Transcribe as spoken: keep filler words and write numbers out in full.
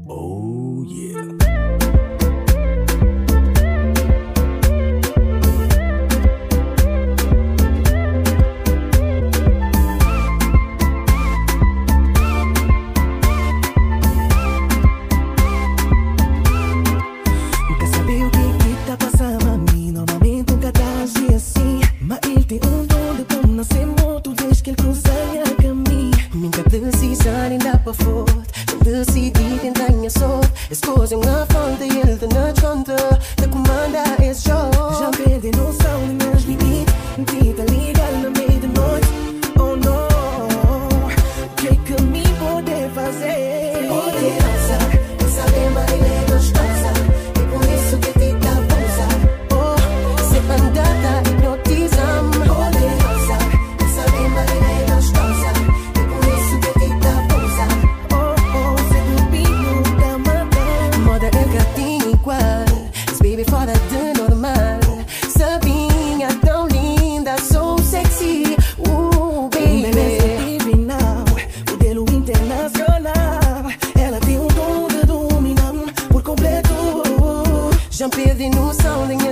Oh yeah. Nunca saber o que que tá passando a mim. Normalmente nunca tá assim assim. Mas ele tem um dom de como não ser morto desde que ele cozinha a caminho. Minha decisão ainda para fora. Decidi tentar minha sorte. Escolha uma fonte e ele te não conta. Te comanda esse jogo. Já perdi noção de meus limites. Tenta ligar na meia da noite. Oh no. O que é que me pode fazer? Poderosa, essa lema ele é gostosa. E por isso que te dá bolsa. Oh, se bandada hipnotiza-me. Poderosa, essa lema ele é gostosa. E por isso que te dá bolsa. Oh, oh, se duvido da mata. Moda é gatinho igual. Esse baby fora de normal. Sabinha tão linda, sou sexy. Uh, baby. Beleza divinal, modelo internacional. Ela tem um dom de dominar por completo. Já perdi noção de